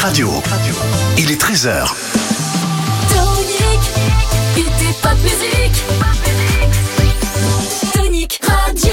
Radio. Il est 13h. Tonic, était pas de musique. Tonic Radio.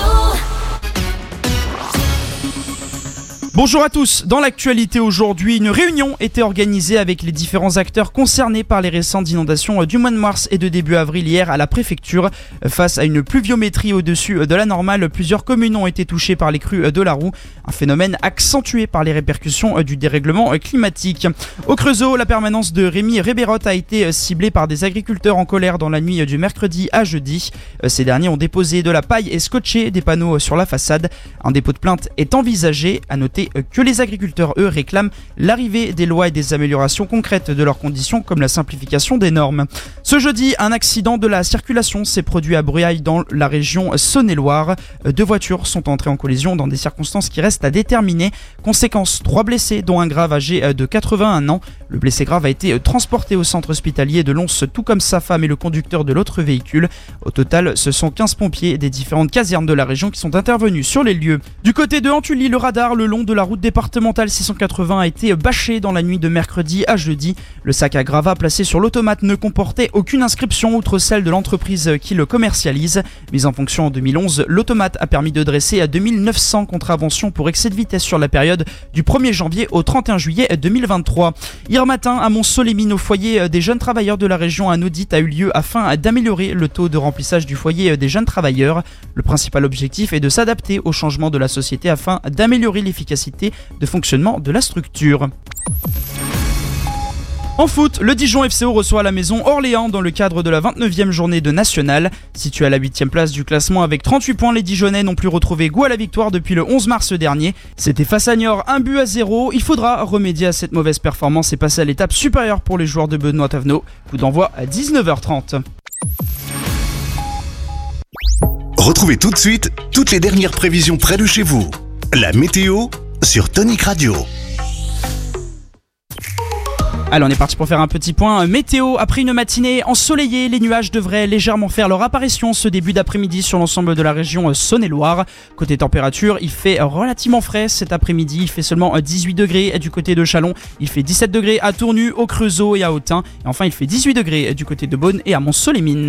Bonjour à tous, dans l'actualité aujourd'hui, une réunion était organisée avec les différents acteurs concernés par les récentes inondations du mois de mars et de début avril hier à la préfecture. Face à une pluviométrie au-dessus de la normale, plusieurs communes ont été touchées par les crues de la Roue, un phénomène accentué par les répercussions du dérèglement climatique. Au Creusot, la permanence de Rémi Rébérotte a été ciblée par des agriculteurs en colère dans la nuit du mercredi à jeudi. Ces derniers ont déposé de la paille et scotché des panneaux sur la façade. Un dépôt de plainte est envisagé. À noter que les agriculteurs, eux, réclament l'arrivée des lois et des améliorations concrètes de leurs conditions, comme la simplification des normes. Ce jeudi, un accident de la circulation s'est produit à Bruaille dans la région Saône-et-Loire. 2 voitures sont entrées en collision dans des circonstances qui restent à déterminer. Conséquence, 3 blessés, dont un grave âgé de 81 ans. Le blessé grave a été transporté au centre hospitalier de Lons, tout comme sa femme et le conducteur de l'autre véhicule. Au total, ce sont 15 pompiers des différentes casernes de la région qui sont intervenus sur les lieux. Du côté de Antully, le radar le long de la route départementale 680 a été bâché dans la nuit de mercredi à jeudi. Le sac à gravats placé sur l'automate ne comportait aucune inscription outre celle de l'entreprise qui le commercialise. Mise en fonction en 2011, l'automate a permis de dresser à 2900 contraventions pour excès de vitesse sur la période du 1er janvier au 31 juillet 2023. Hier matin, à Mont-Solémine, au foyer des jeunes travailleurs de la région, un audit a eu lieu afin d'améliorer le taux de remplissage du foyer des jeunes travailleurs. Le principal objectif est de s'adapter au changement de la société afin d'améliorer l'efficacité de fonctionnement de la structure. En foot, le Dijon FCO reçoit à la maison Orléans dans le cadre de la 29e journée de National. Situé à la 8e place du classement avec 38 points, les Dijonnais n'ont plus retrouvé goût à la victoire depuis le 11 mars dernier. C'était face à Niort, 1-0. Il faudra remédier à cette mauvaise performance et passer à l'étape supérieure pour les joueurs de Benoît Tavenot. Coup d'envoi à 19h30. Retrouvez tout de suite toutes les dernières prévisions près de chez vous. La météo sur Tonic Radio. Allez, on est parti pour faire un petit point météo. Après une matinée ensoleillée, les nuages devraient légèrement faire leur apparition ce début d'après-midi sur l'ensemble de la région Saône-et-Loire. Côté température, il fait relativement frais cet après-midi. Il fait seulement 18 degrés du côté de Châlons. Il fait 17 degrés à Tournu, au Creusot et à Autun. Et enfin, il fait 18 degrés du côté de Beaune et à Mont-Solémine.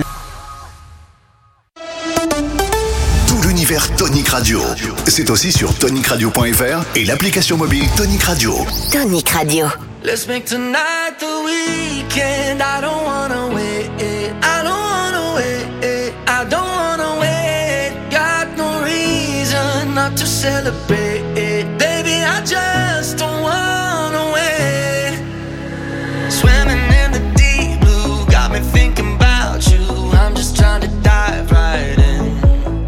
L'univers Tonic Radio. C'est aussi sur tonicradio.fr et l'application mobile Tonic Radio. Tonic Radio. Let's make tonight the weekend. I don't wanna wait. I don't wanna wait. I don't wanna wait. Got no reason not to celebrate. Baby, I just don't wanna wait. Swimming in the deep blue got me thinking about you. I'm just trying to dive right in.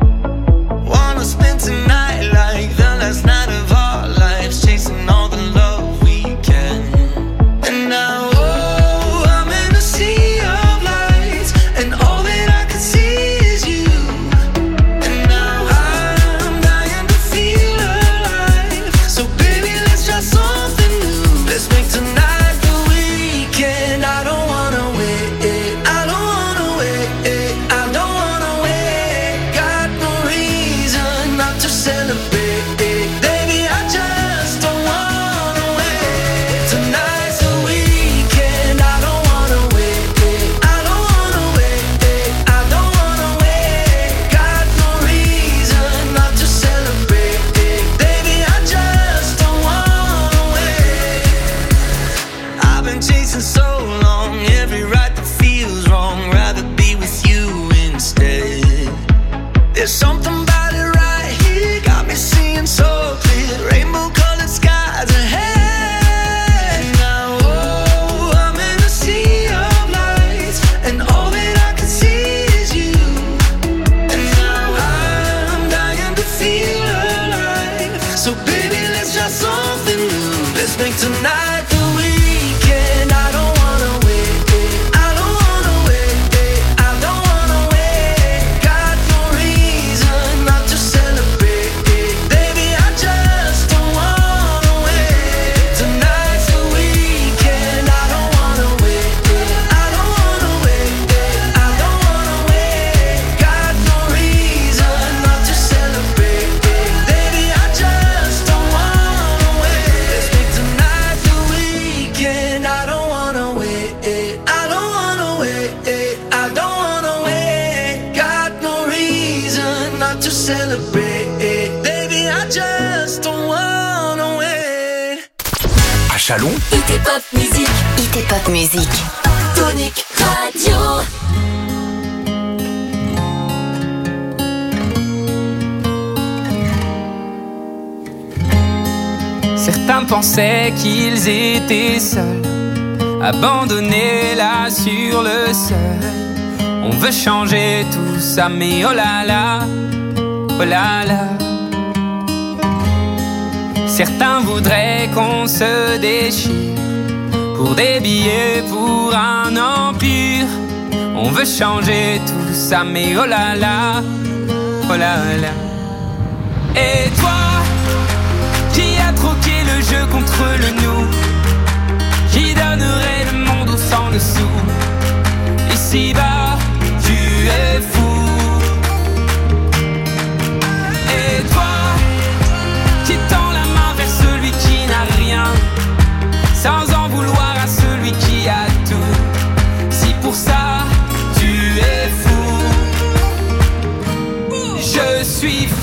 Wanna spend tonight like the last night of our lives, chasing all the love we can. And now, oh, I'm in a sea of lights, and all that I can see is you. And now I'm dying to feel alive. So baby, let's try something new. Let's make tonight the weekend. I don't wanna wait. I don't wanna wait. I don't wanna wait. Got no reason not to celebrate. Baby, I just don't wanna wait. Tonight's the weekend. I don't wanna wait. I don't wanna wait. I don't wanna wait. Got no reason not to celebrate. Baby, I just don't wanna wait. I've been chasing so long, every right that feels wrong. Rather be with you instead. There's something about it right here, got me seeing so clear. Rainbow colored skies ahead. Now, oh, I'm in a sea of lights, and all that I can see is you. And now I'm dying to feel alive. So baby, let's try something new. Let's make tonight the weekend. I don't wanna wait. I don't wanna wait. I don't wanna wait. Got no reason not to celebrate. Baby, I just not to celebrate. Baby, I just don't wanna wait. À Châlons, IT Pop Musique. IT Pop Musique. Tonic Radio. Certains pensaient qu'ils étaient seuls, abandonnés là sur le sol. On veut changer tout ça, mais oh là là, oh là là. Certains voudraient qu'on se déchire pour des billets, pour un empire. On veut changer tout ça, mais oh là là, oh là là. Et toi, qui a troqué le jeu contre le nous, qui donnerait le monde au sang dessous. Ici-bas, tu es fou. Et toi, qui tend la main vers celui qui n'a rien, sans en vouloir à celui qui a tout. Si pour ça, tu es fou, je suis fou.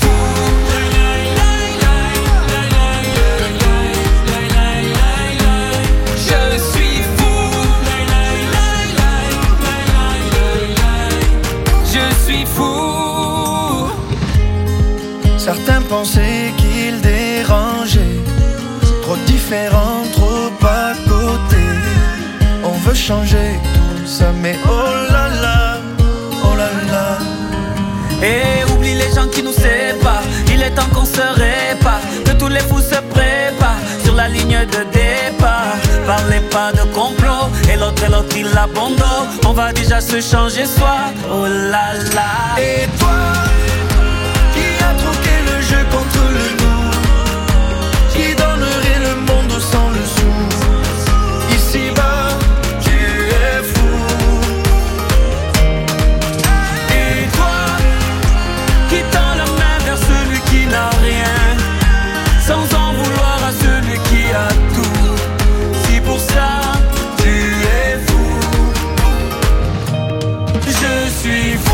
Certains pensaient qu'ils dérangeaient, trop différents, trop à côté. On veut changer tout ça, mais oh là là, oh là là. Et oublie les gens qui nous séparent, il est temps qu'on se répare, que tous les fous se préparent sur la ligne de départ. Parlez pas de complot, et l'autre il abandonne. On va déjà se changer soi, oh là là. Et toi, qui a troqué le jeu contre le nous, qui donnerait le monde sans le sou. Ici-bas, tu es fou. Et toi, qui tend la main vers celui qui n'a rien, sans en vouloir à celui qui a tout. Si pour ça, tu es fou, je suis fou.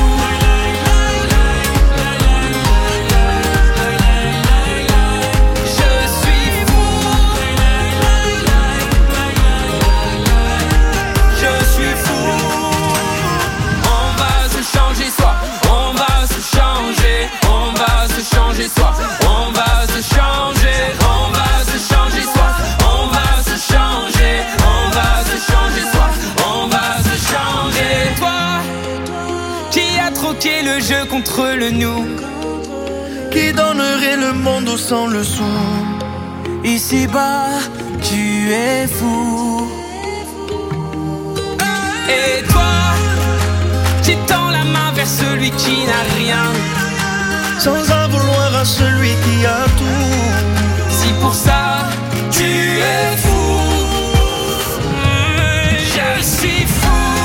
Le jeu contre le nous, qui donnerait le monde au sang le sou. Ici-bas, tu es fou. Et toi, qui tend la main vers celui qui n'a rien, sans en vouloir à celui qui a tout. Si pour ça, tu es fou, je suis fou.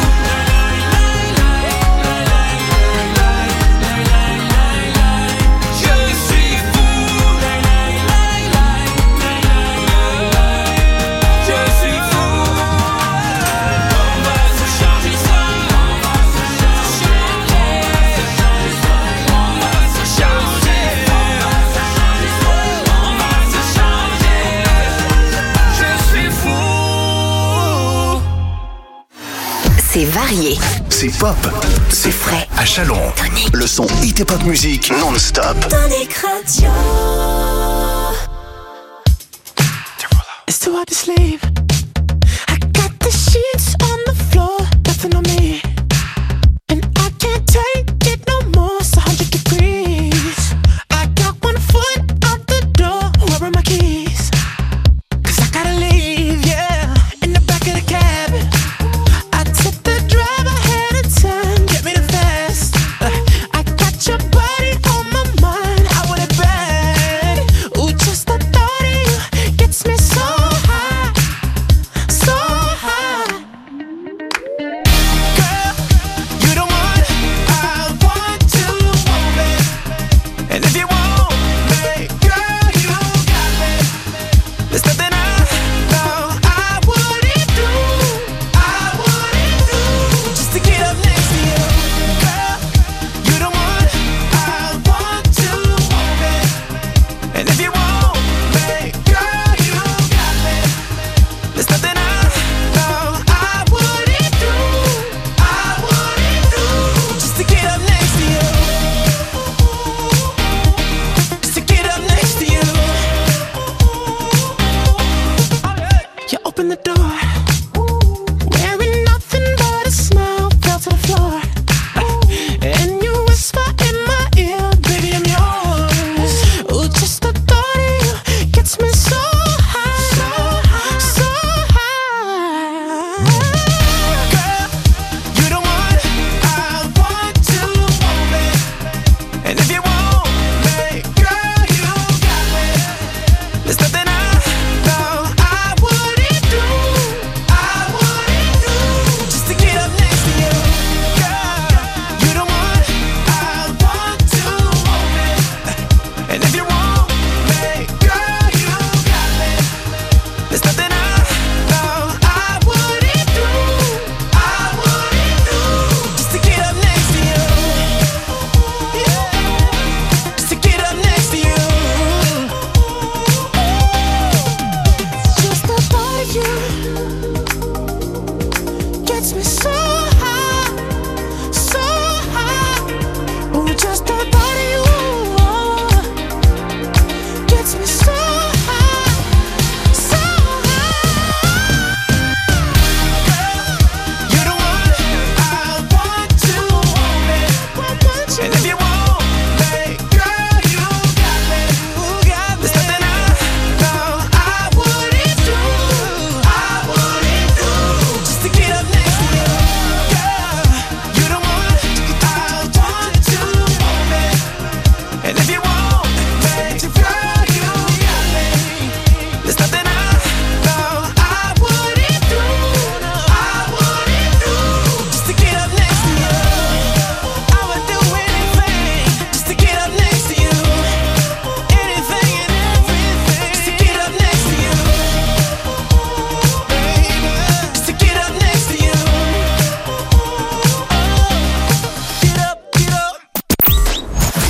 C'est varié. c'est pop, c'est frais. À Châlons, le son IT Pop Musique non-stop. Tonic Radio. It's too hard to sleep. I got the sheets on the floor, nothing on me. And I can't take it no more, it's 100 degrees. I got 1 foot out the door, where are my keys? 'Cause I gotta leave, yeah, in the back of the cab. I took the drive ahead of time, get me the fast. I got your body on my mind, I want it bad. Ooh, just the thought of you gets me so high.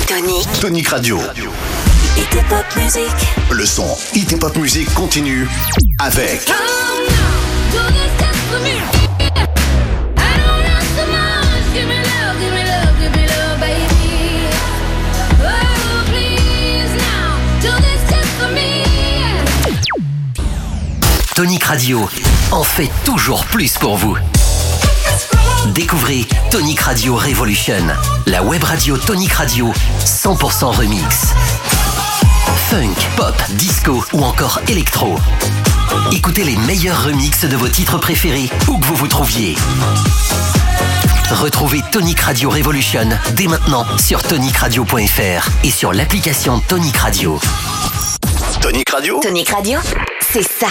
Tonic Radio. Hit et Pop Music. Le son Hit et Pop Music continue avec Tonic Radio en fait toujours plus pour vous. Découvrez Tonic Radio Revolution, la web radio Tonic Radio 100% remix. Funk, pop, disco ou encore électro. Écoutez les meilleurs remixes de vos titres préférés, où que vous vous trouviez. Retrouvez Tonic Radio Revolution dès maintenant sur tonicradio.fr et sur l'application Tonic Radio. Tonic Radio. Tonic Radio, c'est ça.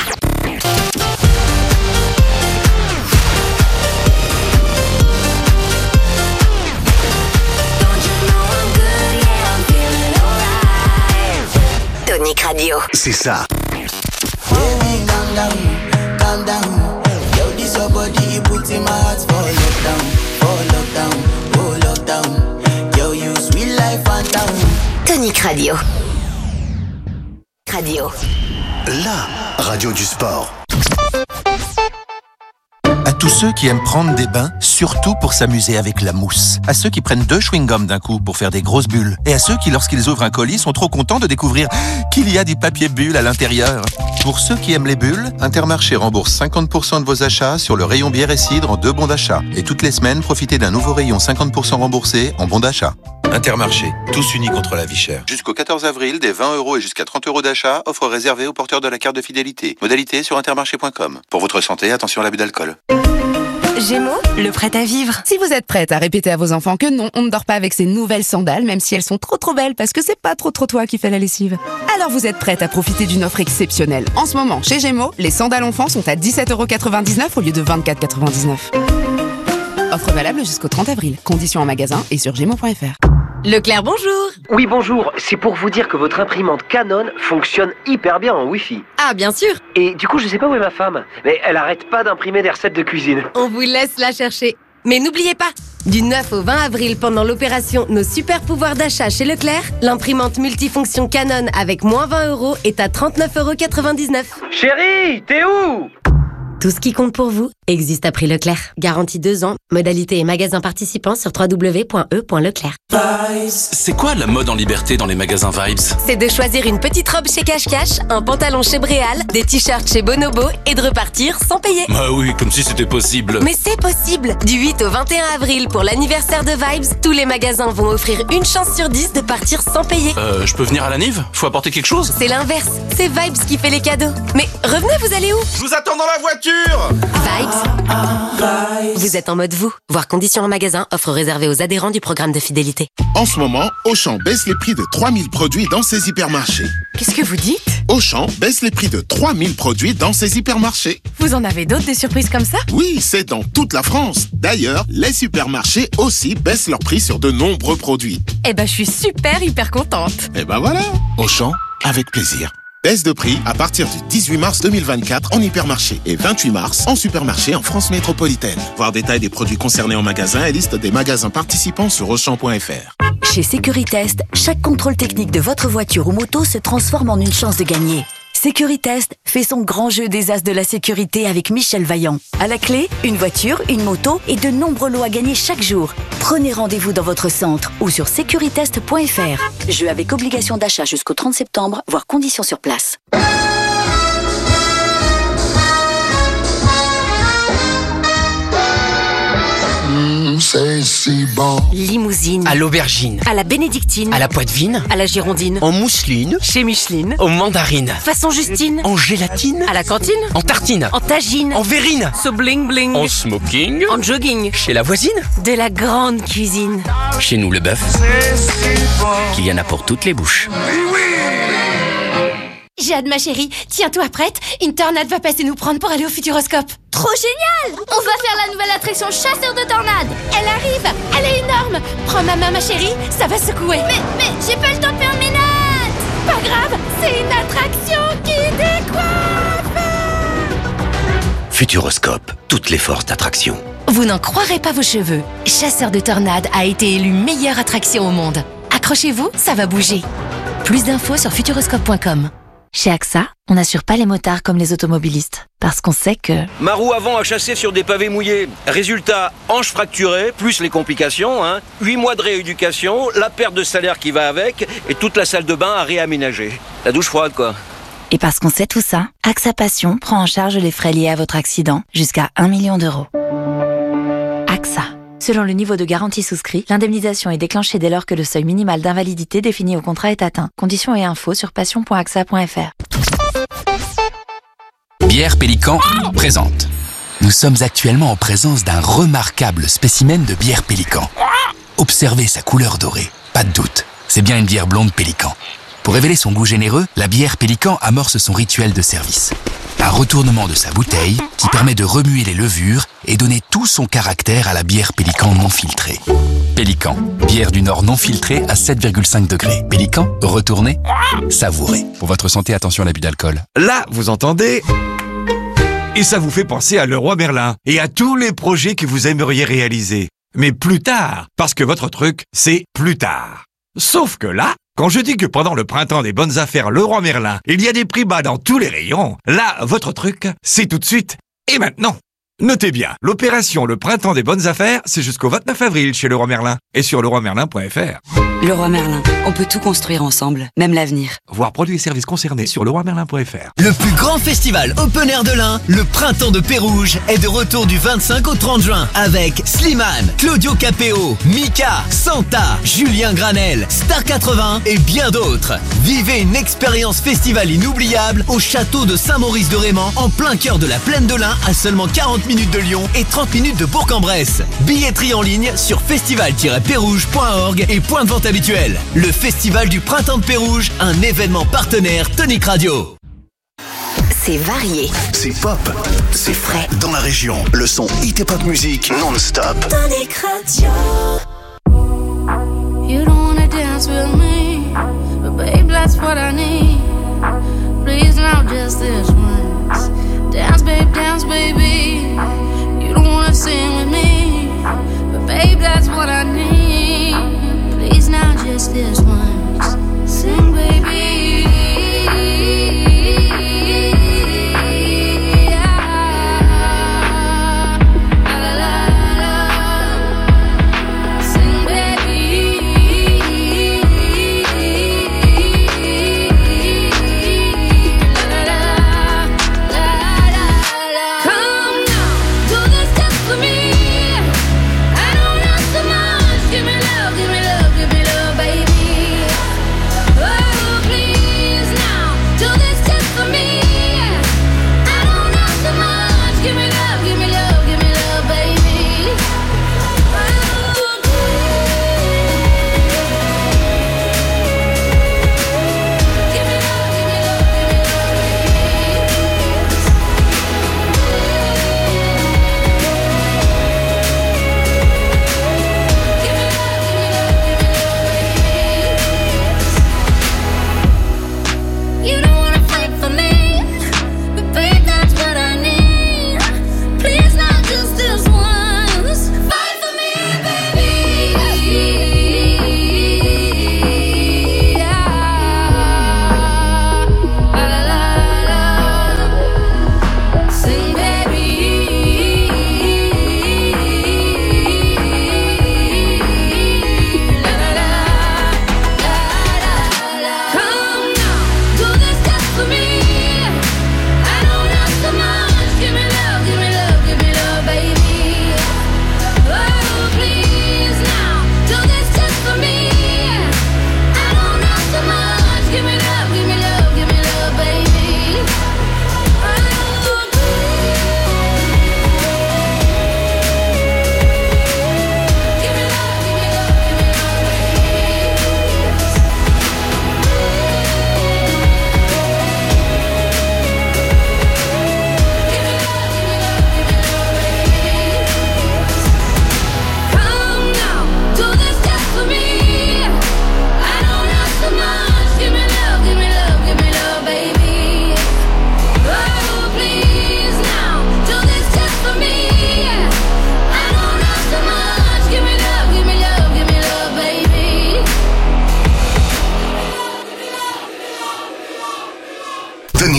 Tonic Radio. C'est ça. Calm down. Yo, this your body, you put in my heart for lockdown. Yo, you sweet life, phantom. Tonic Radio. Radio. La radio du sport. À tous ceux qui aiment prendre des bains, surtout pour s'amuser avec la mousse. À ceux qui prennent 2 chewing-gums d'un coup pour faire des grosses bulles. Et à ceux qui, lorsqu'ils ouvrent un colis, sont trop contents de découvrir qu'il y a du papier bulle à l'intérieur. Pour ceux qui aiment les bulles, Intermarché rembourse 50% de vos achats sur le rayon bière et cidre en 2 bons d'achat. Et toutes les semaines, profitez d'un nouveau rayon 50% remboursé en bons d'achat. Intermarché, tous unis contre la vie chère. Jusqu'au 14 avril, des 20 € et jusqu'à 30 € d'achat, offre réservée aux porteurs de la carte de fidélité. Modalité sur intermarché.com. Pour votre santé, attention à l'abus d'alcool. Gémeaux, le prêt à vivre. Si vous êtes prête à répéter à vos enfants que non, on ne dort pas avec ces nouvelles sandales, même si elles sont trop belles, parce que c'est pas trop toi qui fais la lessive. Alors vous êtes prête à profiter d'une offre exceptionnelle. En ce moment, chez Gémeaux, les sandales enfants sont à 17,99 € au lieu de 24,99 €. Offre valable jusqu'au 30 avril. Conditions en magasin et sur gémeaux.fr. Leclerc, bonjour. Oui, bonjour. C'est pour vous dire que votre imprimante Canon fonctionne hyper bien en Wi-Fi. Ah, bien sûr. Et du coup, je sais pas où est ma femme, mais elle arrête pas d'imprimer des recettes de cuisine. On vous laisse la chercher. Mais n'oubliez pas, du 9 au 20 avril, pendant l'opération Nos super pouvoirs d'achat chez Leclerc, l'imprimante multifonction Canon avec moins 20 € est à 39,99 €. Chérie, t'es où ? Tout ce qui compte pour vous existe à prix Leclerc. Garantie 2 ans. Modalité et magasins participants sur www.e.leclerc. C'est quoi la mode en liberté dans les magasins Vibes ? C'est de choisir une petite robe chez Cash Cash, un pantalon chez Bréal, des t-shirts chez Bonobo et de repartir sans payer. Bah oui, comme si c'était possible. Mais c'est possible. Du 8 au 21 avril pour l'anniversaire de Vibes, tous les magasins vont offrir une chance sur 10 de partir sans payer. Je peux venir à la Nive ? Faut apporter quelque chose ? C'est l'inverse. C'est Vibes qui fait les cadeaux. Mais revenez, vous allez où ? Je vous attends dans la voiture ! Vibes. Vous êtes en mode vous. Voir conditions en magasin, offre réservée aux adhérents du programme de fidélité. En ce moment, Auchan baisse les prix de 3000 produits dans ses hypermarchés. Qu'est-ce que vous dites ? Auchan baisse les prix de 3000 produits dans ses hypermarchés. Vous en avez d'autres, des surprises comme ça ? Oui, c'est dans toute la France. D'ailleurs, les supermarchés aussi baissent leurs prix sur de nombreux produits. Eh ben, je suis hyper contente. Eh ben voilà, Auchan, avec plaisir. Baisse de prix à partir du 18 mars 2024 en hypermarché et 28 mars en supermarché en France métropolitaine. Voir détail des produits concernés en magasin et liste des magasins participants sur Auchan.fr. Chez Sécuritest, chaque contrôle technique de votre voiture ou moto se transforme en une chance de gagner. Sécuritest fait son grand jeu des as de la sécurité avec Michel Vaillant. À la clé, une voiture, une moto et de nombreux lots à gagner chaque jour. Prenez rendez-vous dans votre centre ou sur securitest.fr. Jeu avec obligation d'achat jusqu'au 30 septembre, voire conditions sur place. C'est si bon. Limousine. À l'aubergine. À la bénédictine. À la poitevine. À la girondine. En mousseline. Chez Micheline. En mandarine. Façon Justine. En gélatine. À la cantine. En tartine. En tagine. En verrine. So bling bling. En smoking. En jogging. Chez la voisine. De la grande cuisine. Chez nous le bœuf. Qu'il y en a pour toutes les bouches. Jade, ma chérie, tiens-toi prête, une tornade va passer nous prendre pour aller au Futuroscope. Trop génial! On va faire la nouvelle attraction chasseur de tornades. Elle arrive, elle est énorme. Prends ma main, ma chérie, ça va secouer. Mais j'ai pas le temps de faire mes notes. Pas grave, c'est une attraction qui décoiffe. Futuroscope, toutes les forces d'attraction. Vous n'en croirez pas vos cheveux. Chasseur de tornades a été élu meilleure attraction au monde. Accrochez-vous, ça va bouger. Plus d'infos sur futuroscope.com. Chez AXA, on n'assure pas les motards comme les automobilistes. Parce qu'on sait que... Ma roue avant a chassé sur des pavés mouillés. Résultat, hanche fracturée, plus les complications, 8 mois de rééducation, la perte de salaire qui va avec, et toute la salle de bain à réaménager. La douche froide, quoi. Et parce qu'on sait tout ça, AXA Passion prend en charge les frais liés à votre accident jusqu'à 1 million d'euros. AXA. Selon le niveau de garantie souscrit, l'indemnisation est déclenchée dès lors que le seuil minimal d'invalidité défini au contrat est atteint. Conditions et infos sur passion.axa.fr. Bière Pélican présente. Nous sommes actuellement en présence d'un remarquable spécimen de bière Pélican. Observez sa couleur dorée, pas de doute, c'est bien une bière blonde Pélican. Pour révéler son goût généreux, la bière Pélican amorce son rituel de service. Un retournement de sa bouteille qui permet de remuer les levures et donner tout son caractère à la bière Pélican non filtrée. Pélican, bière du Nord non filtrée à 7,5 degrés. Pélican, retournez, savourez. Pour votre santé, attention à l'abus d'alcool. Là, vous entendez ? Et ça vous fait penser à Leroy Merlin et à tous les projets que vous aimeriez réaliser. Mais plus tard, parce que votre truc, c'est plus tard. Sauf que là, quand je dis que pendant le printemps des bonnes affaires Leroy Merlin, il y a des prix bas dans tous les rayons, là, votre truc, c'est tout de suite et maintenant. Notez bien, l'opération Le Printemps des bonnes affaires, c'est jusqu'au 29 avril chez Leroy Merlin et sur leroymerlin.fr. Leroy Merlin, on peut tout construire ensemble, même l'avenir. Voir produits et services concernés sur leroymerlin.fr. Le plus grand festival open air de l'Ain, le Printemps de Pérouges, est de retour du 25 au 30 juin avec Slimane, Claudio Capéo, Mika, Santa, Julien Granel, Star 80 et bien d'autres. Vivez une expérience festivale inoubliable au château de Saint-Maurice-de-Raymond en plein cœur de la plaine de l'Ain à seulement 40 minutes de Lyon et 30 minutes de Bourg-en-Bresse. Billetterie en ligne sur festival-pérouge.org et point de vente habituel. Le Festival du Printemps de Pérouges, un événement partenaire Tonic Radio. C'est varié. C'est pop. C'est frais. Dans la région, le son hit et pop musique non-stop. Tonic Radio. You don't wanna dance with me, but babe, that's what I need. Please now just this once. Dance, baby. You don't wanna sing with me, but babe, that's what I need. Please now just this once. Sing, baby. Sing, baby.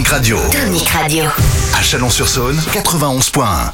Tonic Radio. Tonic Radio. À Chalon-sur-Saône, 91.1.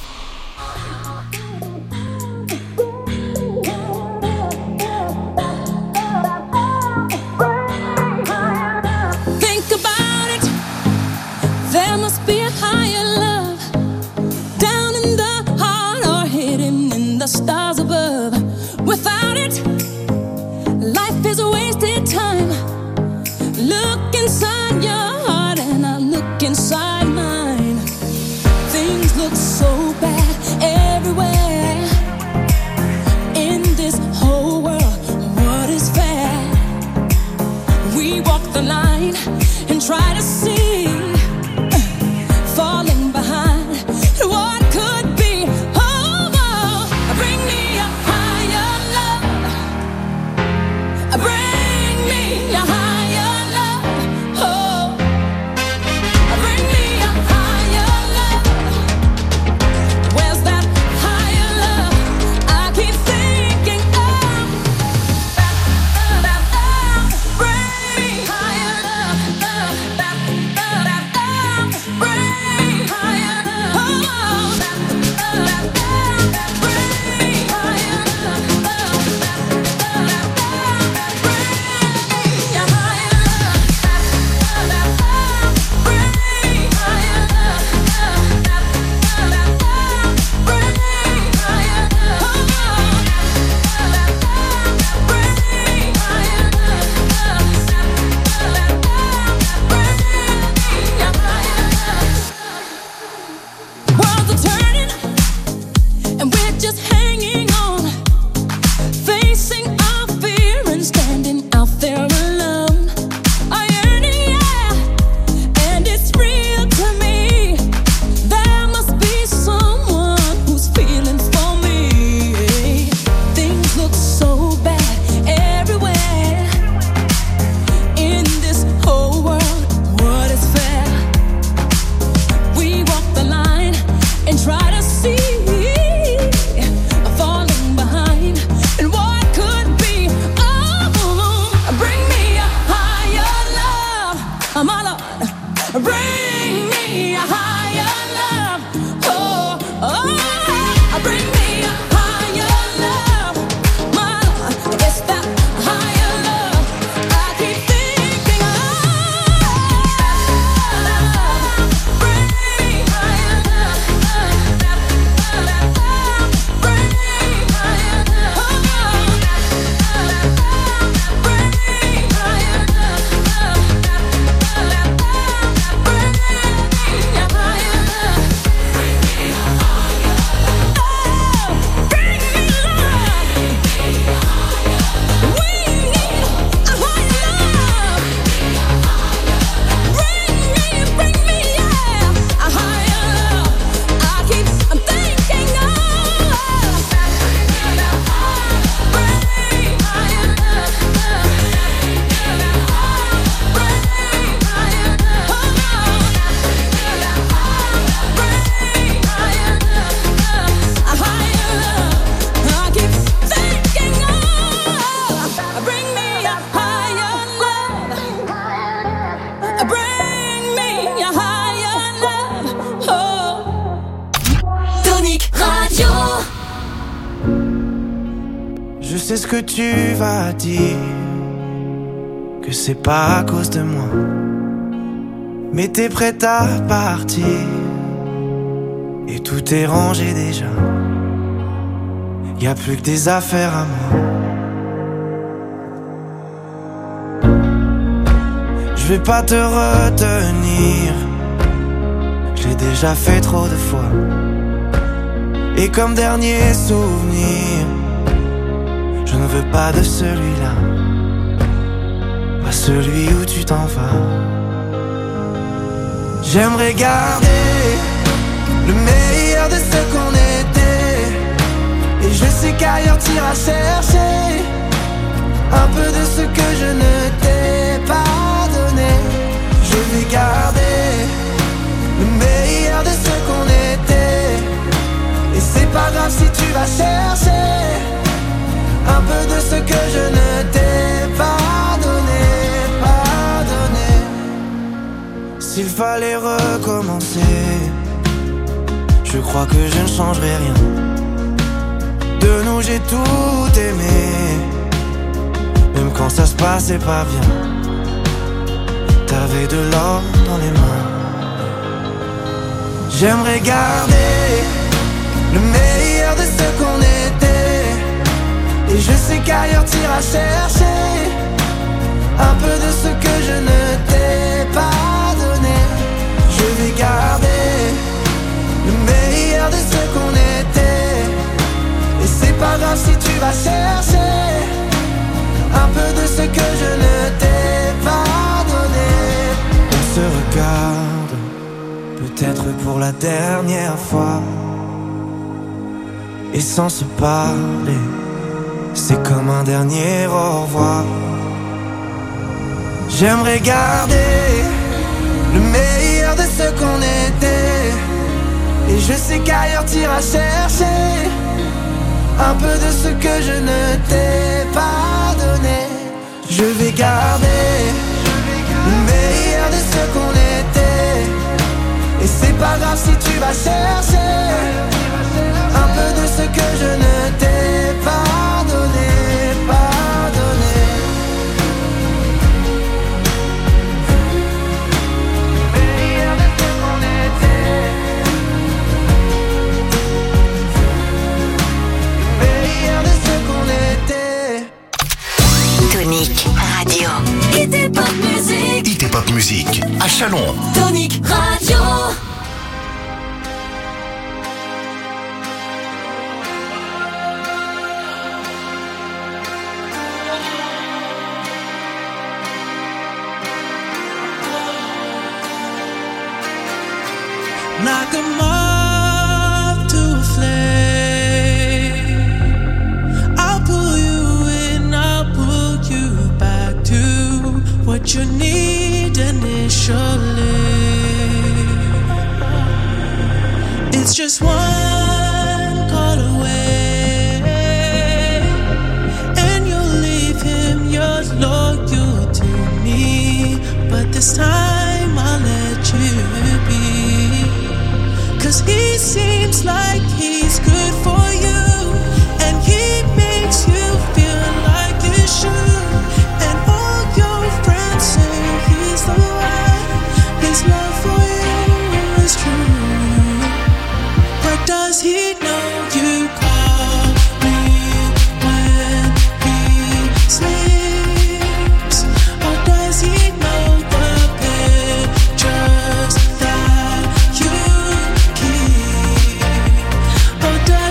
Stars above. Without it, life is a wasted time. Look inside your heart and I look inside mine. Things look so bad everywhere. In this whole world, what is fair? We walk the line and try to see, falling behind what could be. Bring me a higher love. Bring me a higher love. Oh, bring me a higher love. Where's that higher love? I keep thinking of. Bring me higher love. Bring me higher love. Worlds are turning, and we're just hanging on, facing our fear and standing out there alone. I yearn, yeah, and it's real to me. There must be someone who's feeling for me. Things look so bad everywhere. In this whole world, what is fair? We walk the line and try to see, falling behind and what could be. Oh, bring me a higher love, my Lord. Bring me a higher love. Oh, bring me a higher love, my Lord. It's that higher love I keep thinking of. Bring me higher love. Je sais ce que tu vas dire, que c'est pas à cause de moi, mais t'es prête à partir, et tout est rangé déjà. Y'a plus que des affaires à moi. Je vais pas te retenir, je l'ai déjà fait trop de fois. Et comme dernier souvenir, je ne veux pas de celui-là, pas celui où tu t'en vas. J'aimerais garder le meilleur de ce qu'on était, et je sais qu'ailleurs t'iras chercher un peu de ce que je ne t'ai pas donné. Je vais garder le meilleur de ce qu'on était, et c'est pas grave si tu vas chercher un peu de ce que je ne t'ai pas donné, pas donné. s'il fallait recommencer, je crois que je ne changerai rien. De nous j'ai tout aimé, même quand ça se passait pas bien. T'avais de l'or dans les mains. J'aimerais garder le meilleur de ce qu'on était, et je sais qu'ailleurs t'iras chercher un peu de ce que je ne t'ai pas donné. Je vais garder le meilleur de ce qu'on était, et c'est pas grave si tu vas chercher un peu de ce que je ne t'ai pas donné. On se regarde, peut-être pour la dernière fois, et sans se parler, c'est comme un dernier au revoir. J'aimerais garder le meilleur de ce qu'on était, et je sais qu'ailleurs t'iras chercher un peu de ce que je ne t'ai pas donné. Je vais garder le meilleur de ce qu'on était, et c'est pas grave si tu vas chercher un peu de ce que je ne t'ai pas donné, pas donné. Meilleur de ce qu'on était, meilleur de ce qu'on était. Tonic Radio. IT Pop Music. IT Pop Music à Chalon. Tonic Radio. Like a moth to a flame, I'll pull you in, I'll pull you back to what you need initially. It's just one call away, and you'll leave him, you're loyal to me, but this time I'll let you be. 'Cause he seems like he's good for you, and he makes you feel like you should. And all your friends say he's the one, his love for you is true. But does he know you call me when he sleeps? Or does he know the pictures that you keep? Or does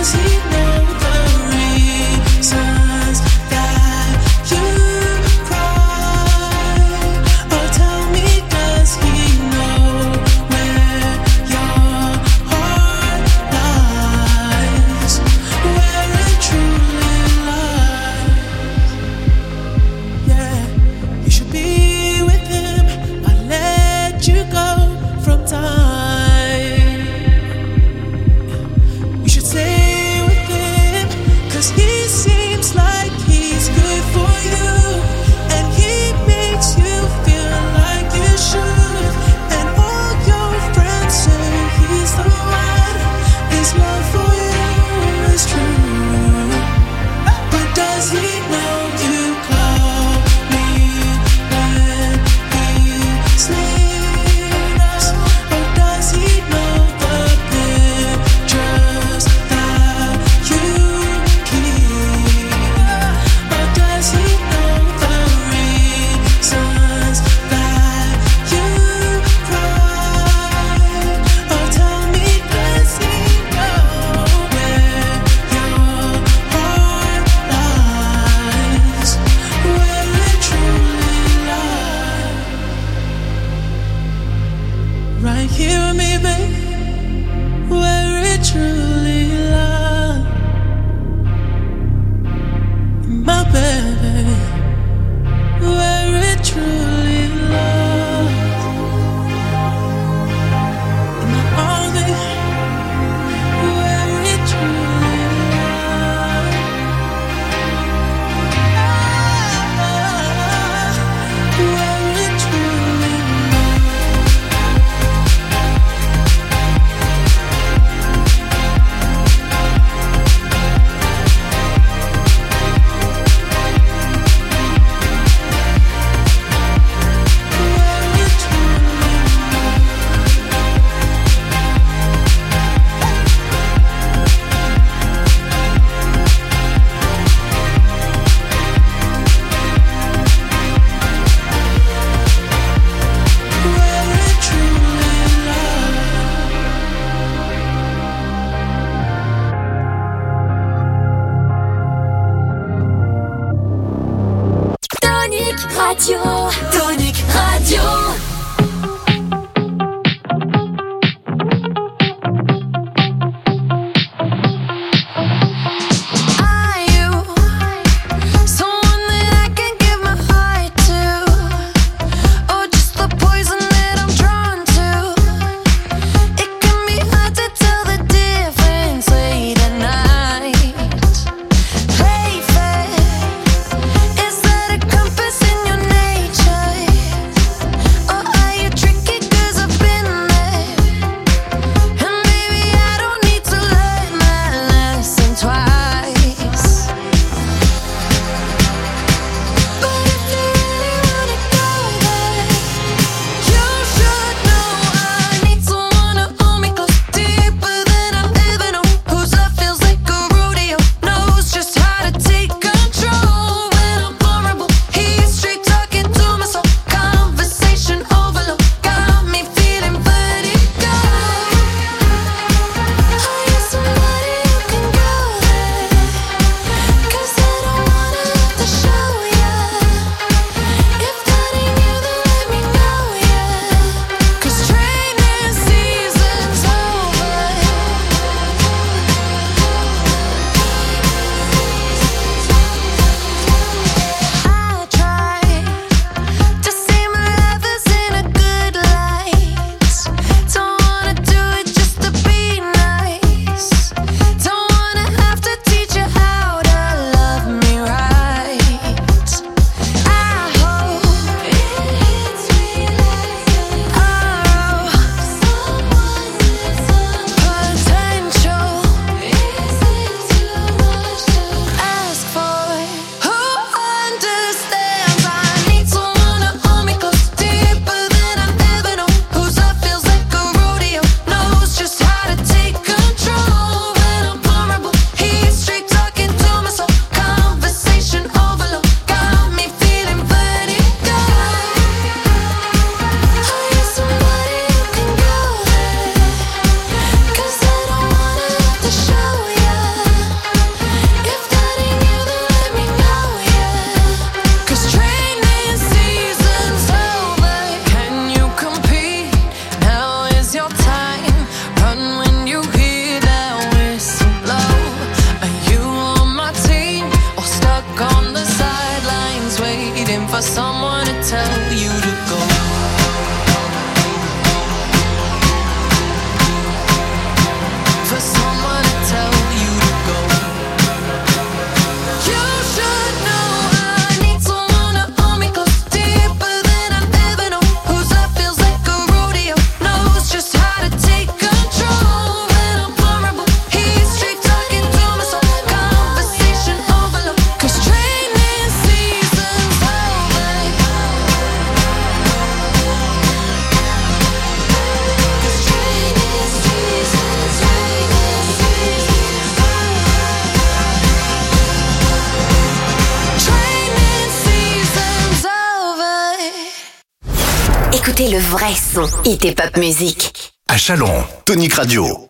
Écoutez le vrai son. Hit et Pop Music. À Chalon, Tonic Radio.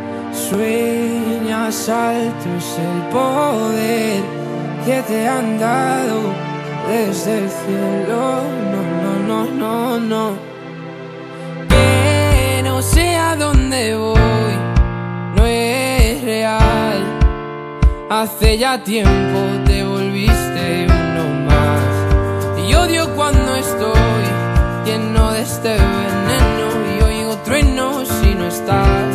Sueñas alto es el poder que te han dado desde el cielo. No. Que no sé a dónde voy, no es real. Hace ya tiempo te volviste uno más. Y odio cuando estoy lleno de este veneno y oigo truenos si no estás.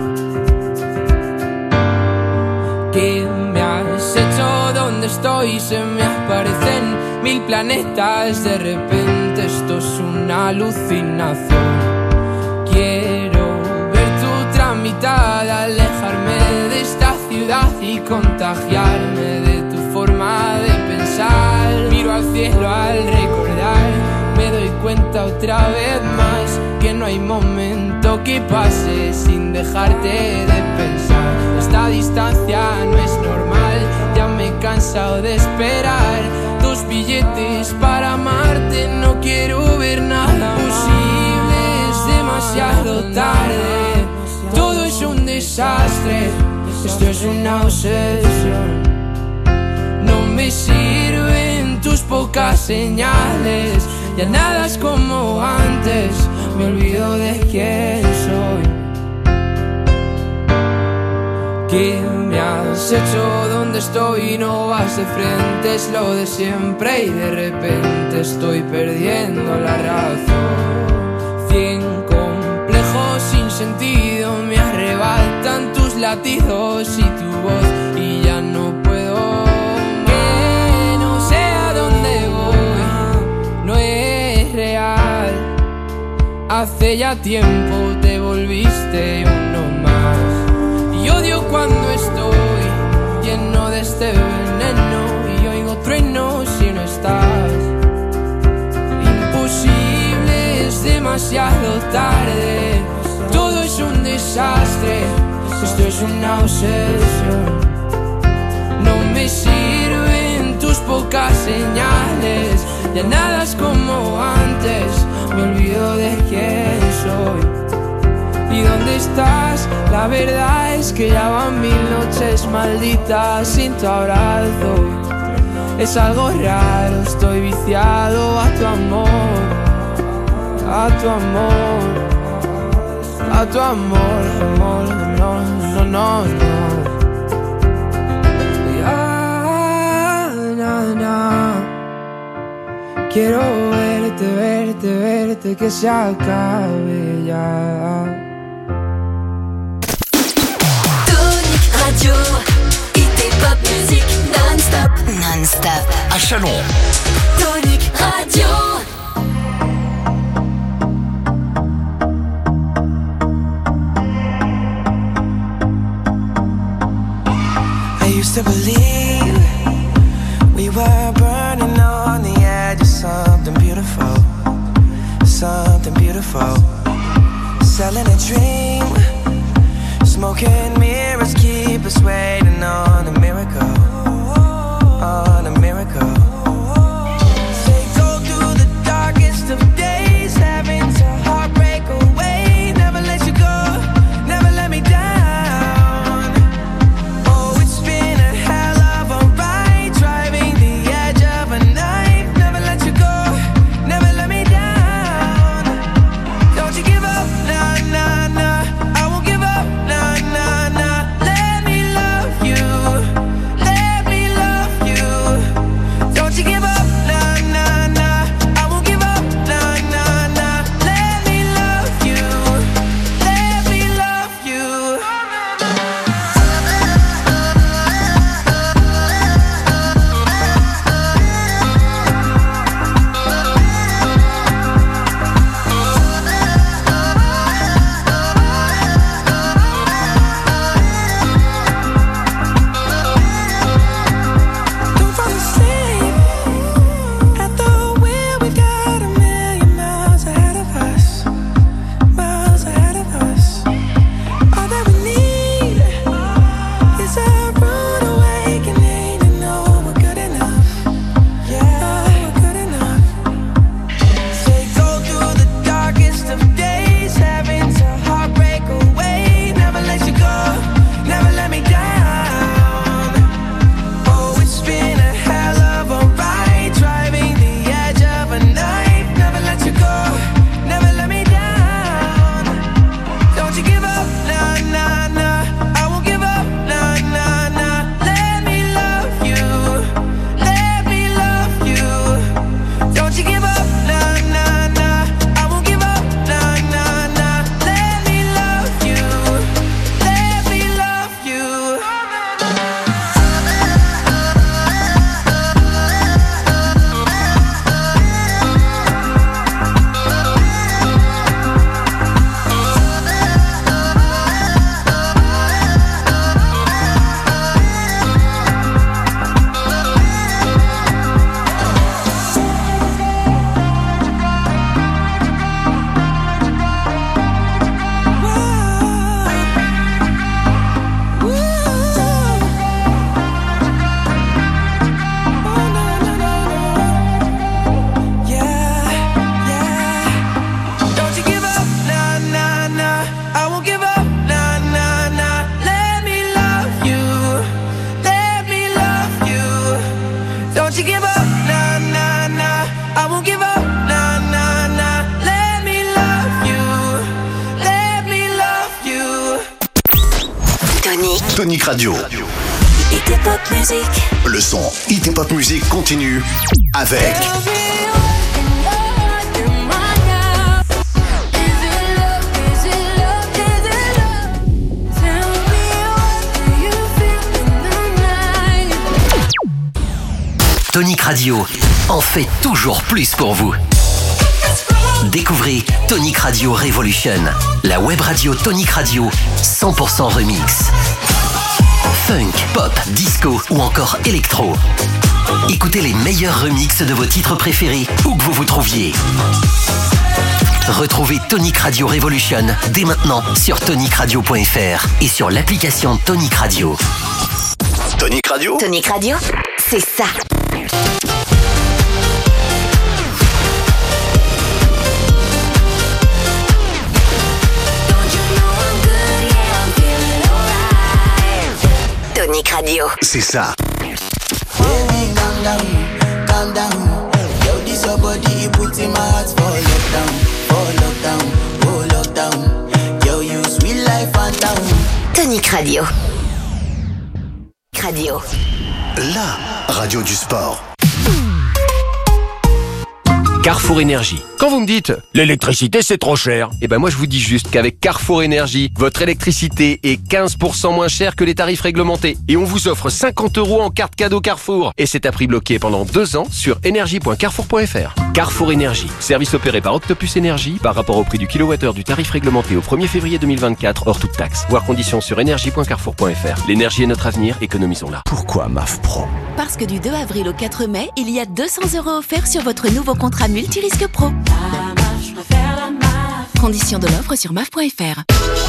¿Qué me has hecho? ¿Dónde estoy? Se me aparecen 1000 planetas. De repente esto es una alucinación. Quiero ver tu tramitada, alejarme de esta ciudad y contagiarme de tu forma de pensar. Miro al cielo al recordar, me doy cuenta otra vez más que no hay momento que pase sin dejarte de pensar. Esta distancia no es normal, ya me he cansado de esperar. 2 billetes para amarte, no quiero ver nada posible, es demasiado tarde. Todo es un desastre, esto es una obsesión. No me sirven tus pocas señales, ya nada es como antes, me olvido de quién soy. ¿Qué me has hecho? ¿Dónde estoy? No vas de frente, es lo de siempre y de repente estoy perdiendo la razón. 100 complejos sin sentido me arrebatan tus latidos y tu voz y ya no puedo. Que no sé a dónde voy, no es real. Hace ya tiempo te volviste uno más. Y odio cuando estoy lleno de este veneno y oigo truenos si no estás. Imposible, es demasiado tarde. Todo es un desastre, esto es una obsesión. No me sirven tus pocas señales, ya nada es como antes, me olvido de quién soy. ¿Y dónde estás? La verdad es que ya van 1000 noches malditas sin tu abrazo. Es algo raro, estoy viciado a tu amor, a tu amor, a tu amor, amor, no. Quiero verte, que se acabe ya. Radio, Hit et Pop Music non-stop. Non-stop. À Chalon. Tonic Radio. I used to believe we were burning on the edge of something beautiful. Something beautiful. Selling a dream. Smoking mirrors keep us waiting on a miracle, on a miracle. They go through the darkest of days, having to heartbreak away. Never let you go, never let me down. Oh, it's been a hell of a ride, driving the edge of a knife. Never let you go, never let me down. Don't you give up, nah, nah, nah. I won't give up, nah, nah, nah. Let me love you, let me love you. Don't Tonic Radio. Hit et Pop Music. Le son Hit et Pop Music continue avec... Tonic Radio en fait toujours plus pour vous. Découvrez Tonic Radio Revolution, la web radio Tonic Radio 100% remix. Funk, pop, disco ou encore électro. Écoutez les meilleurs remixes de vos titres préférés, où que vous vous trouviez. Retrouvez Tonic Radio Revolution dès maintenant sur tonicradio.fr et sur l'application Tonic Radio. Tonic Radio? Tonic Radio, c'est ça. Tonic Radio. C'est ça. Calm down, calm down. Yo, this your body, put in my heart for lockdown, for lockdown, for lockdown. Yo, you sweet life and down. Tonic Radio. Radio. La radio du sport. Carrefour Énergie. Quand vous me dites « l'électricité c'est trop cher », eh ben moi je vous dis juste qu'avec Carrefour Énergie, votre électricité est 15% moins chère que les tarifs réglementés. Et on vous offre 50 € en carte cadeau Carrefour. Et c'est à prix bloqué pendant 2 ans sur énergie.carrefour.fr. Carrefour Énergie, service opéré par Octopus Énergie par rapport au prix du kilowattheure du tarif réglementé au 1er février 2024 hors toute taxe. Voir conditions sur énergie.carrefour.fr. L'énergie est notre avenir, économisons-la. Pourquoi MAF Pro ? Parce que du 2 avril au 4 mai, il y a 200 € offerts sur votre nouveau contrat multirisque pro. Conditions de l'offre sur maf.fr.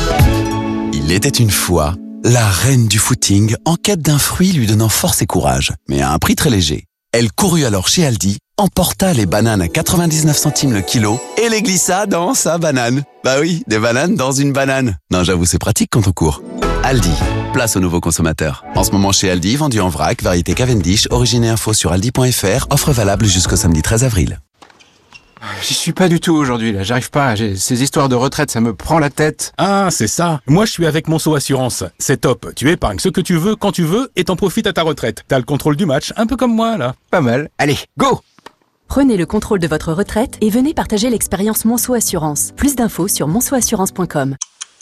Il était une fois la reine du footing en quête d'un fruit lui donnant force et courage, mais à un prix très léger. Elle courut alors chez Aldi, emporta les bananes à 99 centimes le kilo et les glissa dans sa banane. Bah oui, des bananes dans une banane. Non, j'avoue, c'est pratique quand on court. Aldi, place aux nouveaux consommateurs. En ce moment chez Aldi, vendu en vrac, variété Cavendish, origine et info sur aldi.fr, offre valable jusqu'au samedi 13 avril. J'y suis pas du tout aujourd'hui, là. J'arrive pas. Ces histoires de retraite, ça me prend la tête. Ah, c'est ça. Moi, je suis avec Monceau Assurance. C'est top. Tu épargnes ce que tu veux, quand tu veux, et t'en profites à ta retraite. T'as le contrôle du match, un peu comme moi, là. Pas mal. Allez, go! Prenez le contrôle de votre retraite et venez partager l'expérience Monceau Assurance. Plus d'infos sur monceauassurance.com.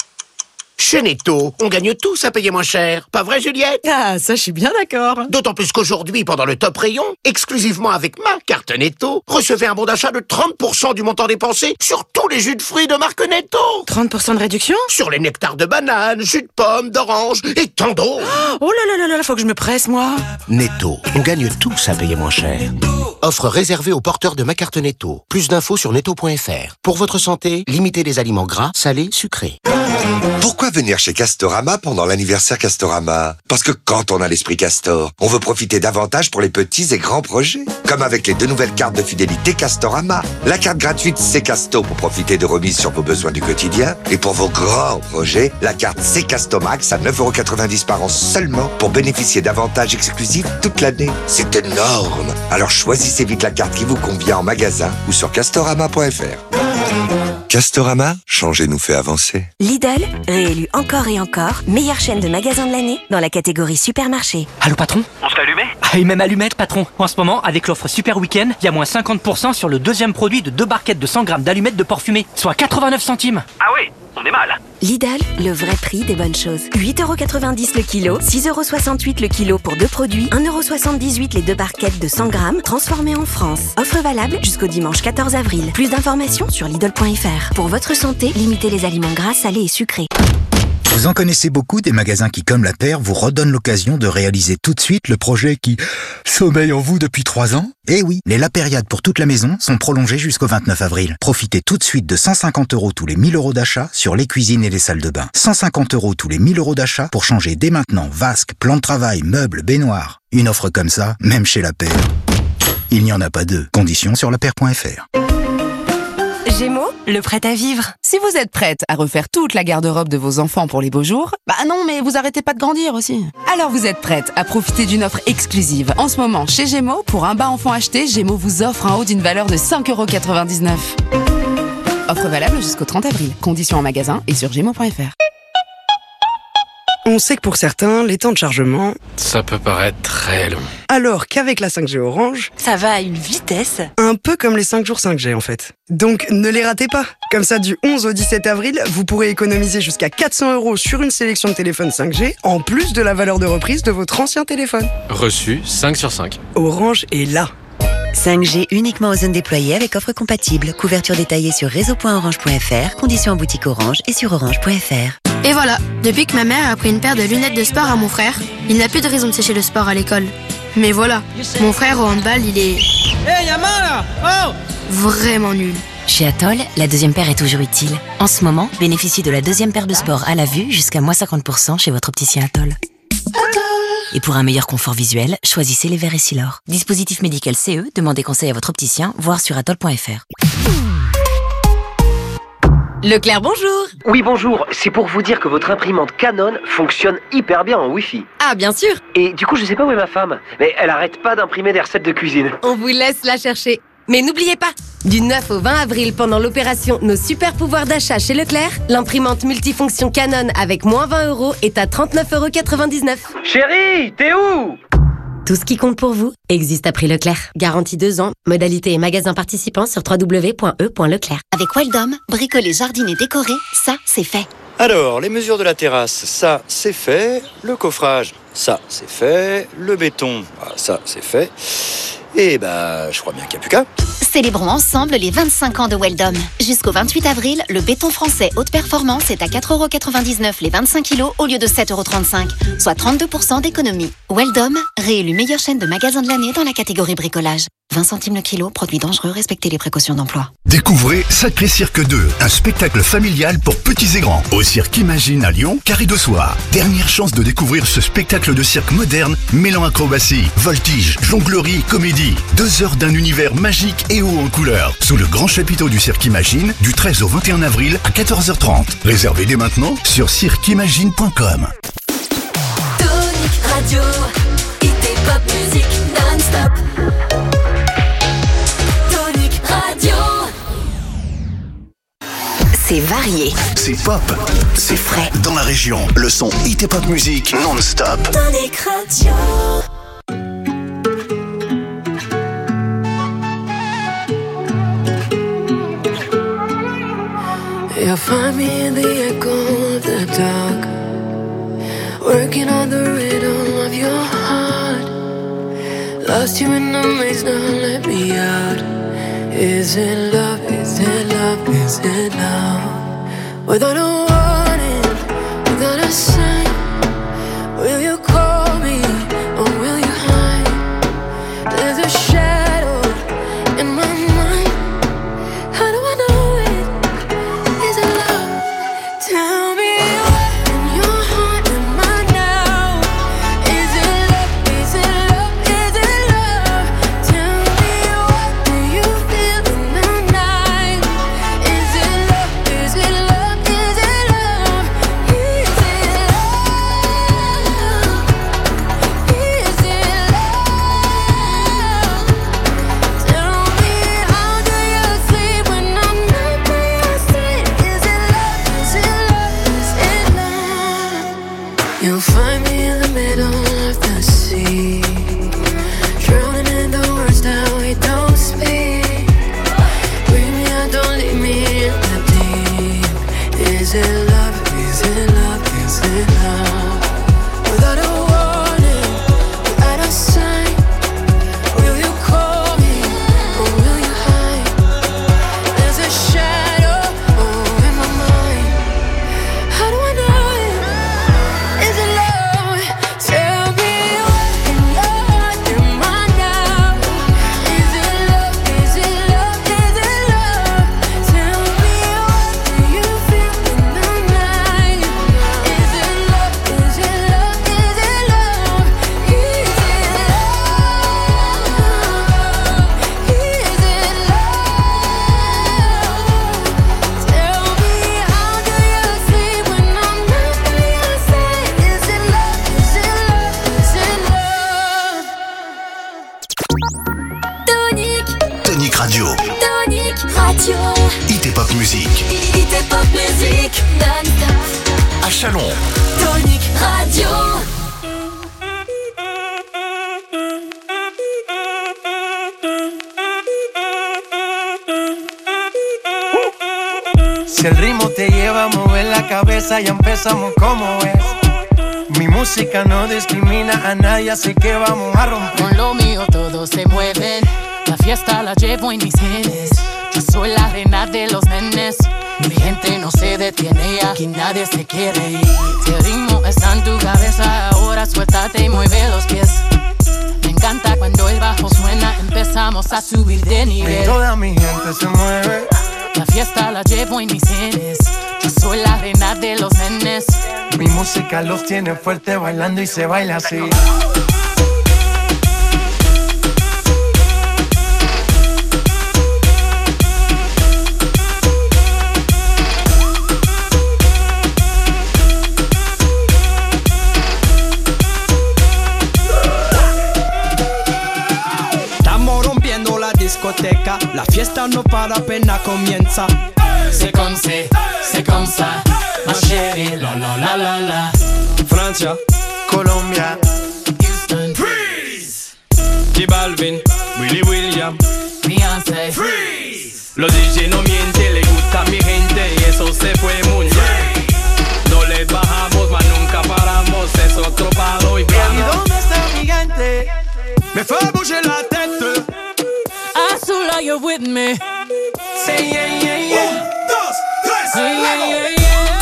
Chez Netto, on gagne tous à payer moins cher. Pas vrai, Juliette? Ah, ça, je suis bien d'accord. D'autant plus qu'aujourd'hui, pendant le top rayon, exclusivement avec ma carte Netto, recevez un bon d'achat de 30% du montant dépensé sur tous les jus de fruits de marque Netto. 30% de réduction? Sur les nectars de banane, jus de pomme, d'orange et tant d'autres. Oh là, faut que je me presse, moi. Netto, on gagne tous à payer moins cher. Offre réservée aux porteurs de ma carte Netto. Plus d'infos sur netto.fr. Pour votre santé, limitez les aliments gras, salés, sucrés. Pourquoi venir chez Castorama pendant l'anniversaire Castorama? Parce que quand on a l'esprit Castor, on veut profiter davantage pour les petits et grands projets. Comme avec les 2 nouvelles cartes de fidélité Castorama. La carte gratuite C'est Casto pour profiter de remises sur vos besoins du quotidien. Et pour vos grands projets, la carte C'est Casto Max à 9,90 € par an seulement pour bénéficier d'avantages exclusifs toute l'année. C'est énorme. Alors choisissez vite la carte qui vous convient en magasin ou sur castorama.fr. Castorama, changer nous fait avancer. Lidl, réélu encore et encore, meilleure chaîne de magasins de l'année dans la catégorie supermarché. Allô patron? On serait allumé? Ah, et même allumette patron. En ce moment, avec l'offre Super Week-end, il y a moins 50% sur le deuxième produit de 2 barquettes de 100 grammes d'allumettes de porc fumé, soit 89 centimes. Ah oui, on est mal. Lidl, le vrai prix des bonnes choses. 8,90 € le kilo, 6,68 € le kilo pour 2 produits, 1,78 € les 2 barquettes de 100 grammes, transformées en France. Offre valable jusqu'au dimanche 14 avril. Plus d'informations sur Lidl.fr. Pour votre santé, limitez les aliments gras, salés et sucrés. Vous en connaissez beaucoup des magasins qui, comme la paire, vous redonnent l'occasion de réaliser tout de suite le projet qui sommeille en vous depuis 3 ans? Eh oui, les Lapériades pour toute la maison sont prolongées jusqu'au 29 avril. Profitez tout de suite de 150 € tous les 1000 € d'achat sur les cuisines et les salles de bain. 150 € tous les 1000 € d'achat pour changer dès maintenant vasque, plan de travail, meubles, baignoires. Une offre comme ça, même chez la paire, il n'y en a pas 2. Conditions sur lapaire.fr. Gémeaux, le prêt à vivre. Si vous êtes prête à refaire toute la garde-robe de vos enfants pour les beaux jours, bah non, mais vous arrêtez pas de grandir aussi. Alors vous êtes prête à profiter d'une offre exclusive. En ce moment, chez Gémeaux, pour un bas enfant acheté, Gémeaux vous offre un haut d'une valeur de 5,99 €. Offre valable jusqu'au 30 avril. Conditions en magasin et sur gémeaux.fr. On sait que pour certains, les temps de chargement... Ça peut paraître très long. Alors qu'avec la 5G Orange... Ça va à une vitesse. Un peu comme les 5 jours 5G en fait. Donc ne les ratez pas. Comme ça, du 11 au 17 avril, vous pourrez économiser jusqu'à 400 € sur une sélection de téléphones 5G, en plus de la valeur de reprise de votre ancien téléphone. Reçu 5 sur 5. Orange est là. 5G uniquement aux zones déployées avec offre compatible. Couverture détaillée sur réseau.orange.fr, conditions en boutique Orange et sur orange.fr. Et voilà, depuis que ma mère a pris une paire de lunettes de sport à mon frère, il n'a plus de raison de sécher le sport à l'école. Mais voilà, mon frère au handball, il est... Hey, y'a mal là! Oh! Vraiment nul. Chez Atoll, la deuxième paire est toujours utile. En ce moment, bénéficiez de la deuxième paire de sport à la vue jusqu'à moins 50% chez votre opticien Atoll. Et pour un meilleur confort visuel, choisissez les verres Essilor. Dispositif médical CE, demandez conseil à votre opticien, voire sur atoll.fr. Leclerc, bonjour. Oui, bonjour. C'est pour vous dire que votre imprimante Canon fonctionne hyper bien en Wi-Fi. Ah, bien sûr. Et du coup, je sais pas où est ma femme, mais elle arrête pas d'imprimer des recettes de cuisine. On vous laisse la chercher. Mais n'oubliez pas, du 9 au 20 avril, pendant l'opération Nos super pouvoirs d'achat chez Leclerc, l'imprimante multifonction Canon avec moins 20 € est à 39,99 €. Chérie, t'es où? Tout ce qui compte pour vous existe à prix Leclerc. Garantie 2 ans, modalité et magasin participants sur www.e.leclerc. Avec Weldom, bricoler, jardiner, décorer, ça, c'est fait. Alors, les mesures de la terrasse, ça, c'est fait. Le coffrage, ça, c'est fait. Le béton, ça, c'est fait. Et je crois bien qu'il n'y a plus qu'à. Célébrons ensemble les 25 ans de Weldom. Jusqu'au 28 avril, le béton français haute performance est à 4,99 € les 25 kilos au lieu de 7,35 €, soit 32% d'économie. Weldom, réélu meilleure chaîne de magasins de l'année dans la catégorie bricolage. 20 centimes le kilo, produit dangereux, respectez les précautions d'emploi. Découvrez Sacré Cirque 2, un spectacle familial pour petits et grands. Au Cirque Imagine à Lyon, Carré de Soir. Dernière chance de découvrir ce spectacle de cirque moderne, mêlant acrobatie, voltige, jonglerie, comédie. 2 heures d'un univers magique et haut en couleur. Sous le grand chapiteau du Cirque Imagine, du 13 au 21 avril à 14h30. Réservez dès maintenant sur cirqueimagine.com. Tonic Radio, hit et pop music non-stop. Tonic Radio. C'est varié. C'est pop. C'est frais. Dans la région, le son hit et pop music non-stop. Tonic Radio. You'll find me in the echo of the dark, working on the rhythm of your heart. Lost you in the maze, now let me out. Is it love, is it love, is it love? Without a warning, without a sign, will you call me or will you hide? There's a shadow in my mind. How do I know it? Is it love? Tell me what in your heart am I now? Is it love? Is it love? Is it love? Tell me what do you feel in the night? Is it love? Is it love? Is it love? Is it love? Is it love? Tell me how do you sleep when I'm not by your side? Is it love? Is it love? Is it love? You'll find me in the middle of the sea, drowning in the words that we don't speak. Bring me out, don't leave me in the deep. Is it love? Is it love? Is it love? Without a warning, without a sign, will you call me or will you hide? There's a shadow in my mind. How do I know it? Is it love? Tell me what in your heart am I now? Is it love? Is it love? Is it love? Tell me what do you feel in the night? Is it love? Is it love? Is it love? Is it love? Tell me how do you sleep when I'm not by your side? Is it love? Is it love? Is it love? Tonic, Tonic Radio. Tonic Radio. Hit et pop music. Hit et pop music non-stop. à Chalon. Tonic Radio. Si el ritmo te lleva a mover la cabeza, ya empezamos como es. Mi música no discrimina a nadie, así que vamos a romper. Con lo mío todos se mueven, la fiesta la llevo en mis genes. Yo soy la reina de los nenes. Mi gente no se detiene, aquí nadie se quiere ir. Si el ritmo está en tu cabeza, ahora suéltate y mueve los pies. Me encanta cuando el bajo suena, empezamos a subir de nivel. Y toda mi gente se mueve. La fiesta la llevo en mis genes. Yo soy la reina de los nenes. Mi música los tiene fuerte bailando y se baila así. Estamos rompiendo la discoteca, la fiesta no para, apenas comienza. C'est comme ça, ma chérie, la la la la la. Francia, Colombia, Houston, Freeze. J Balvin, Willy William, Beyoncé, Freeze. Los DJ no mienten, le gusta a mi gente y eso se fue muy bien. No les bajamos, mas nunca paramos, es otro palo y vamos. ¿Y dónde está mi gente? Me fait bouger la tête. Azula, you're with me. Say yeah, yeah, yeah. Yeah, yeah, yeah, yeah.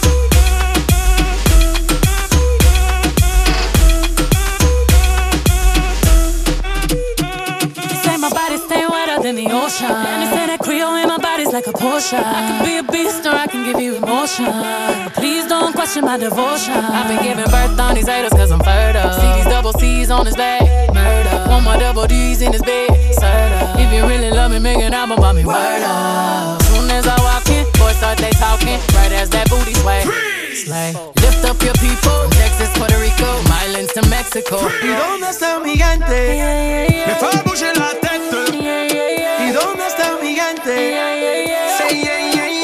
Say my body stay wetter than the ocean. And they say that Creole in my body's like a Porsche. I can be a beast or I can give you emotion. Please don't question my devotion. I've been giving birth on these haters cause I'm fertile. See these double C's on his back, murder. Want my double D's in his bed, serve. If you really love me, make an album about me, word up. Soon as I walk in, boys start they talking, right as that booty sway. Slay. Lift up your people, from Texas, Puerto Rico, Islands to Mexico. ¿Y dónde está mi gente? Me fait bouger la tête. ¿Y dónde está mi gente? Say yeah, yeah, yeah.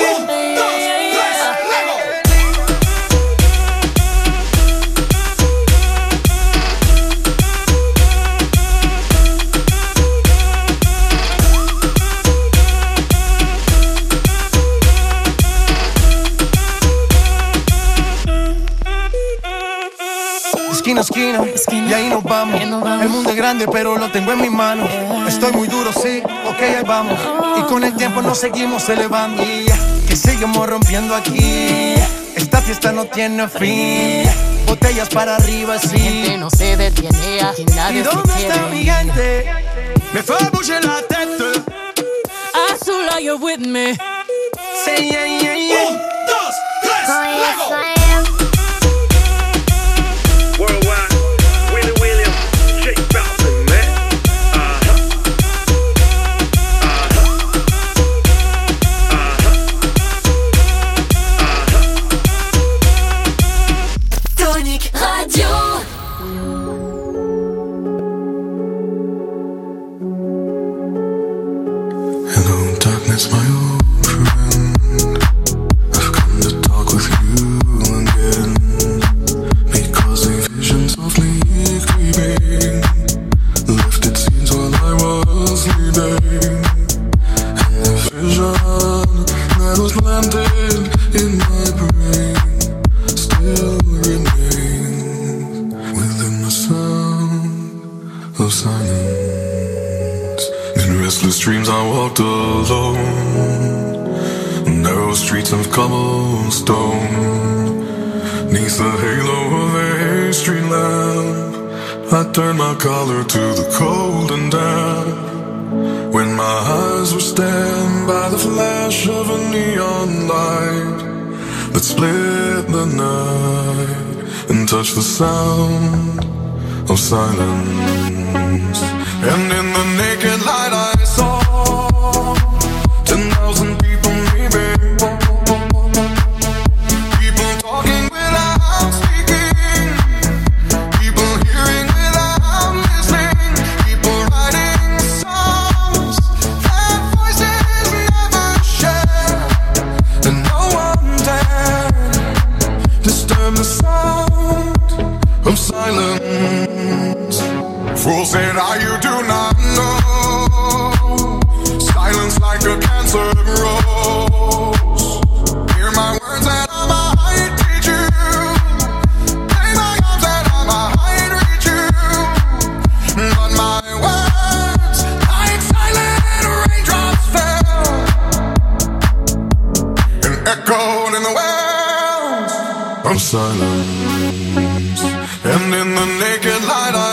Esquina a esquina, y ahí nos vamos. El mundo es grande, pero lo tengo en mis manos. Estoy muy duro, sí, ok, ahí vamos. Y con el tiempo nos seguimos elevando. Que seguimos rompiendo aquí. Esta fiesta no tiene fin. Botellas para arriba, sí. Mi gente no se detiene, aquí nadie se quiere. ¿Y dónde está mi gente? Me fait bouger la tête. Azula, you're with me. Say yeah, yeah, yeah. 1, 2, 3, Luego. Worldwide, Willy William, J Balvin, man. Tonic Radio. Hello, darkness, my old friend. I've come to talk with you again. Because a vision softly creeping left its seeds while I was sleeping. And the vision that was planted in my brain still remains within the sound of silence. In restless dreams I walked alone, narrow streets of cobblestone. Neath the halo of a street lamp, I turned my collar to the cold and damp. When my eyes were stabbed by the flash of a neon light that split the night and touched the sound of silence. And in the naked light I saw 10,000 people maybe. People talking without speaking. People hearing without listening. People writing songs that voices never share. And no one dared to será you do not know? Silence like a cancer grows. Hear my words and I might teach you. Take my arms and I might reach you. But my words, like silent raindrops fell and echoed in the wells of silence. And in the naked light